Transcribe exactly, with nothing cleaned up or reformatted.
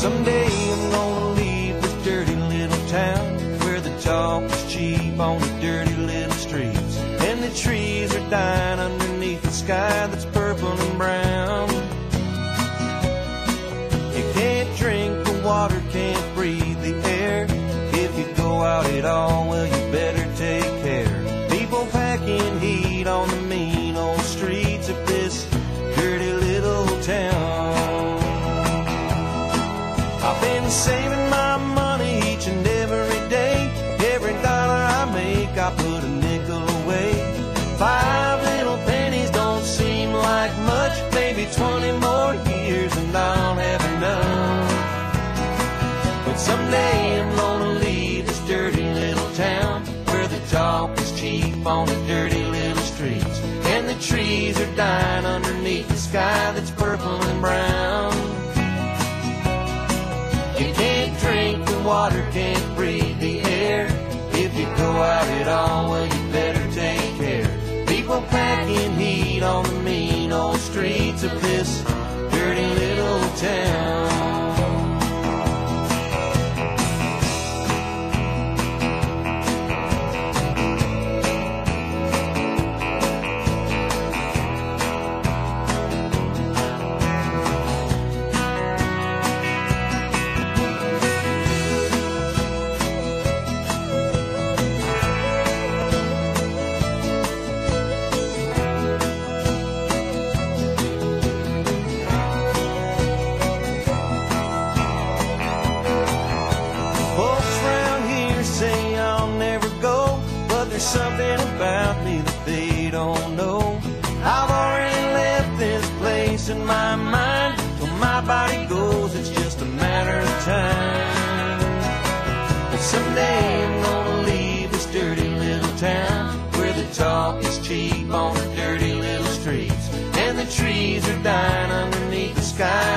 Someday I'm gonna leave this dirty little town where the talk is cheap on the dirty little streets, and the trees are dying underneath the sky that's purple and brown. You can't drink the water, can't breathe the air. If you go out at all, well, you better take care. People packing heat on the mean old streets of this dirty little town. I've been saving my money each and every day. Every dollar I make, I put a nickel away. Five little pennies don't seem like much. Maybe twenty more years and I'll have enough. But someday I'm gonna leave this dirty little town where the talk is cheap on the dirty little streets, and the trees are dying underneath the sky that's purple and brown. You can't drink the water, can't breathe the air. If you go out at all, well, you better take care. People packing heat on the mean old streets of this dirty little town. There's something about me that they don't know. I've already left this place in my mind. Till my body goes, it's just a matter of time. But someday I'm gonna leave this dirty little town where the talk is cheap on the dirty little streets, and the trees are dying underneath the sky